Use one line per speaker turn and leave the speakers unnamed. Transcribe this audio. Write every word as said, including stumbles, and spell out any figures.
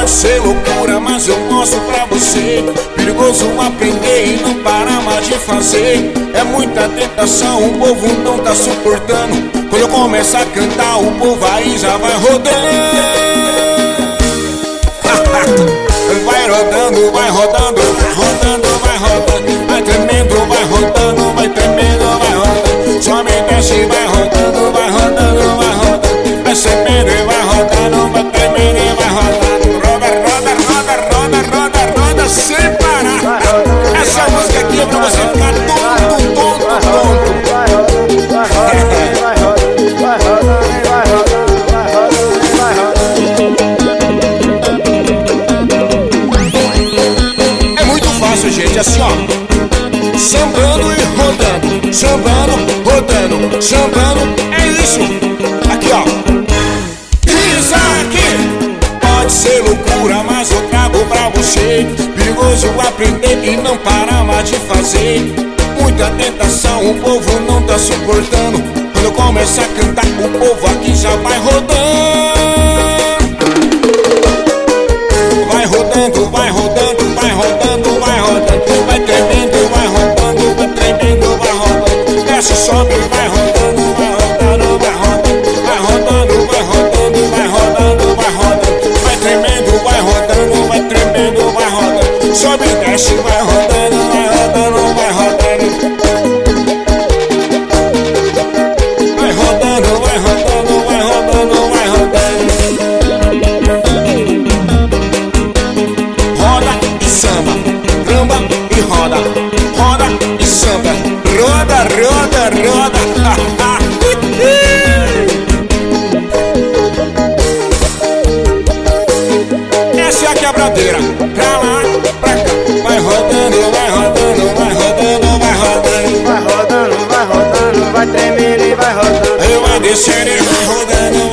ser loucura, mas eu mostro pra você. Perigoso aprender e não parar mais de fazer. É muita tentação, o povo não tá suportando. Quando eu começar a cantar, o povo aí já vai rodando. Vai rodando, vai rodando, vai rodando, vai rodando. Vai tremendo, vai rodando, vai tremendo, vai rodando. Sobe e desce, vai rodando, vai rodando, vai rodando. Vai tremendo e vai rodando, vai tremendo e vai rodando. Roda, roda, roda, roda, roda, roda sem parar. Essa música aqui é pra você ficar tonto, tonto, tonto.
Vai rodando, vai rodando, vai rodando, vai rodando, vai rodando, vai rodando, vai rodando.
É muito fácil, gente, assim ó. Sambando e rodando, sambando, rodando, sambando, é isso. Aqui ó. Isso aqui pode ser loucura, mas eu trago pra você. Perigoso aprender e não parar mais de fazer. Muita tentação, o povo não tá suportando. Quando eu começar a cantar, o povo aqui já vai rodando. Vai rodando, vai rodando, vai rodando, vai rodando. Vai tremendo, vai rodando, vai tremendo, vai rodando. Desce, sobe, vai rodando, vai rodando, vai rodando. Vai rodando, vai rodando, vai rodando, vai rodando. Vai tremendo, vai rodando, vai tremendo, vai rodando. Sobe, desce, vai rodando, vai rodando, vai rodando. Vai rodando, vai rodando, vai rodando, vai rodando. Roda e samba, ramba e roda, roda e samba, roda, roda, roda. Essa é a quebradeira, pra lá, pra cá. Vai rodando, vai rodando, vai rodando, vai rodando.
Vai rodando, vai rodando, vai tremendo e vai rodando.
Vai descendo e vai rodando.